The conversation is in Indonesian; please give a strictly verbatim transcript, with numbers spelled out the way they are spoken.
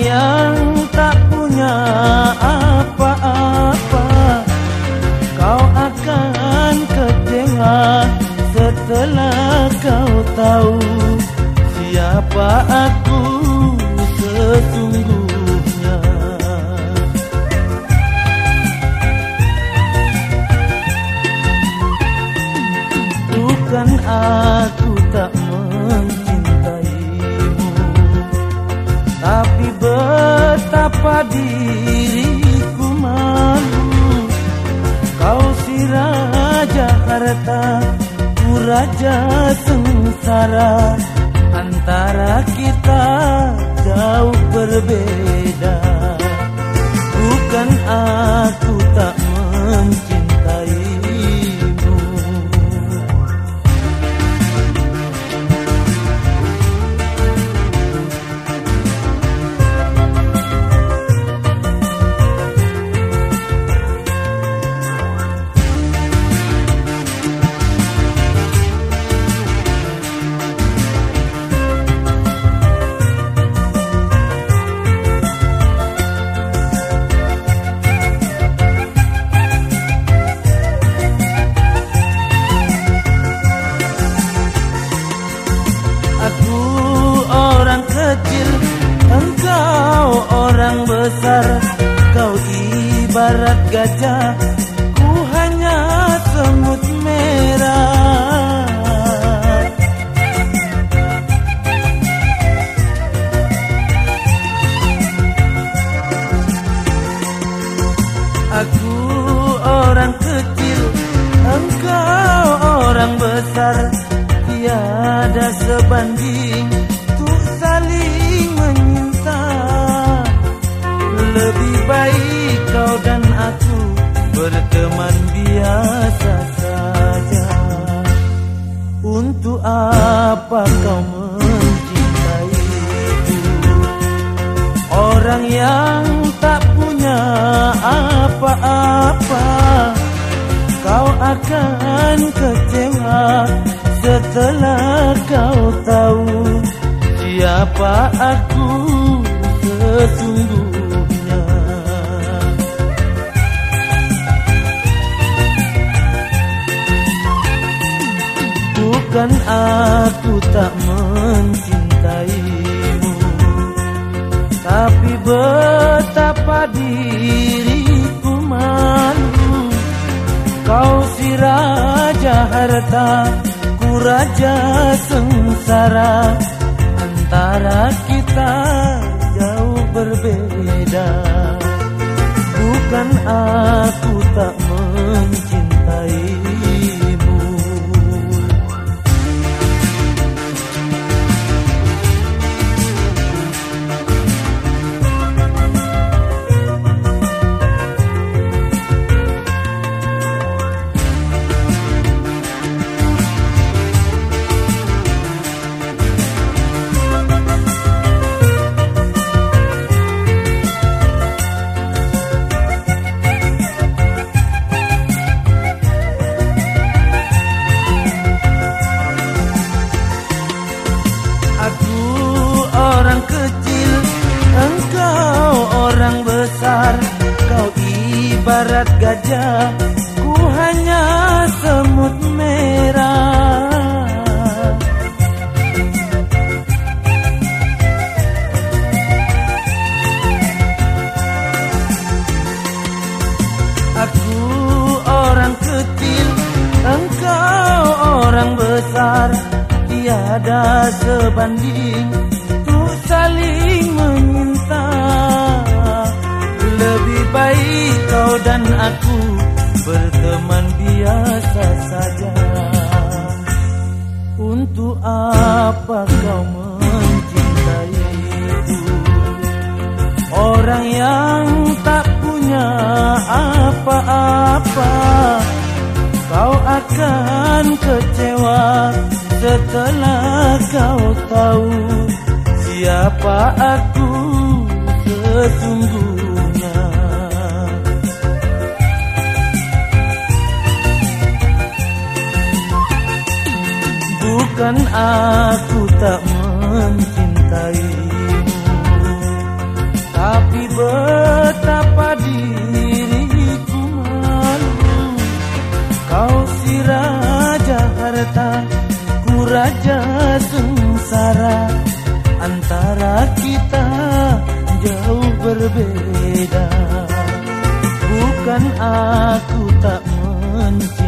yang tak punya apa-apa, kau akan kecewa setelah kau tahu siapa aku sesungguhnya. Bukan aku tak mencintaimu, tapi betapa diriku malu. Kau si raja harta, ku raja sengsara. Antara kita jauh berbeda. Bukan aku tak mencintaimu. Aku orang kecil, engkau orang besar. Kau ibarat gajah, ku hanya semut merah. Aku orang kecil, engkau orang besar. Tiada sebanding untuk saling menyinta. Lebih baik kau dan aku berteman biasa saja. Untuk apa kau mencintaiku, orang yang tak punya apa-apa? Kau akan kecewa setelah kau tahu siapa aku sesungguhnya. Bukan aku tak mencintaimu, tapi betapa diriku malu. Kau si raja harta, ku raja sengsara. Antara kita jauh berbeda. Bukan aku tak mencintaimu. Aku orang kecil, engkau orang besar. Kau ibarat gajah, ku hanya semut merah. Aku orang kecil, engkau orang besar. Tiada sebanding untuk saling menyinta. Lebih baik kau dan aku berteman biasa saja. Untuk apa kau mencintaiku, orang yang tak punya apa-apa? Kau akan kecewa setelah kau tahu siapa aku sesungguhnya. Bukan aku tak mencintaimu, cara kita jauh berbeda. Bukan aku tak mencintai,